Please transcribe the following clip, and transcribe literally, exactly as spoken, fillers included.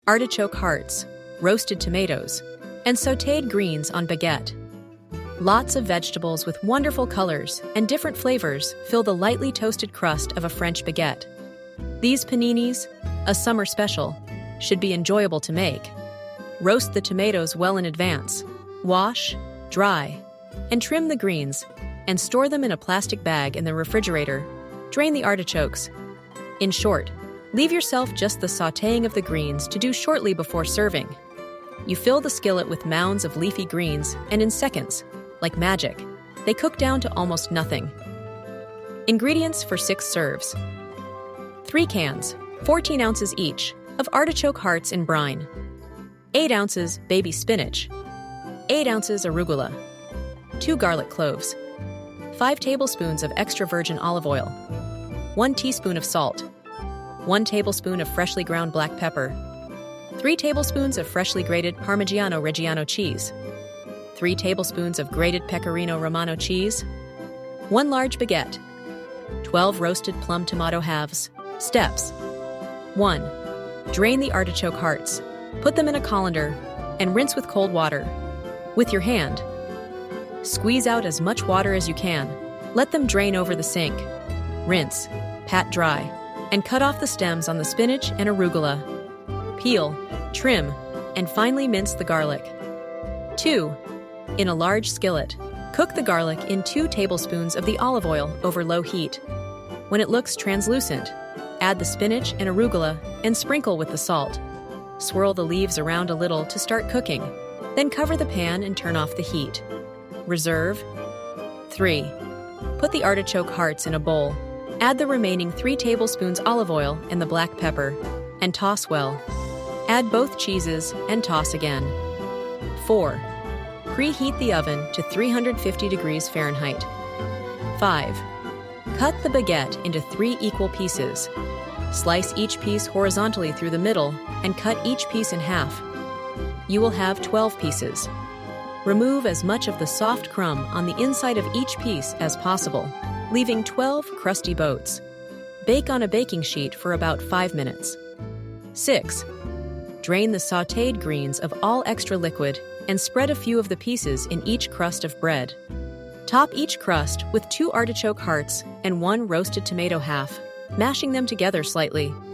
artichoke hearts, roasted tomatoes, and sautéed greens on baguette. Lots of vegetables with wonderful colors and different flavors fill the lightly toasted crust of a French baguette. These paninis, a summer special, should be enjoyable to make. Roast the tomatoes well in advance. Wash, dry, and trim the greens, and store them in a plastic bag in the refrigerator. Drain the artichokes. In short, leave yourself just the sautéing of the greens to do shortly before serving. You fill the skillet with mounds of leafy greens, and in seconds, like magic, they cook down to almost nothing. Ingredients for six serves. Three cans, fourteen ounces each, of artichoke hearts in brine. Eight ounces baby spinach. Eight ounces arugula. Two garlic cloves. Five tablespoons of extra virgin olive oil. One teaspoon of salt. One tablespoon of freshly ground black pepper. Three tablespoons of freshly grated Parmigiano Reggiano cheese. Three tablespoons of grated Pecorino Romano cheese. One large baguette. Twelve roasted plum tomato halves. Steps. One. Drain the artichoke hearts. Put them in a colander and rinse with cold water. With your hand, squeeze out as much water as you can. Let them drain over the sink. Rinse, pat dry, and cut off the stems on the spinach and arugula. Peel, trim, and finely mince the garlic. Two. In a large skillet, cook the garlic in two tablespoons of the olive oil over low heat. When it looks translucent, add the spinach and arugula and sprinkle with the salt. Swirl the leaves around a little to start cooking, then cover the pan and turn off the heat. Reserve. Three. Put the artichoke hearts in a bowl. Add the remaining three tablespoons olive oil and the black pepper, and toss well. Add both cheeses and toss again. Four. Preheat the oven to three hundred fifty degrees Fahrenheit. Five. Cut the baguette into three equal pieces. Slice each piece horizontally through the middle and cut each piece in half. You will have twelve pieces. Remove as much of the soft crumb on the inside of each piece as possible, leaving twelve crusty boats. Bake on a baking sheet for about five minutes. Six. Drain the sautéed greens of all extra liquid and spread a few of the pieces in each crust of bread. Top each crust with two artichoke hearts and one roasted tomato half, mashing them together slightly.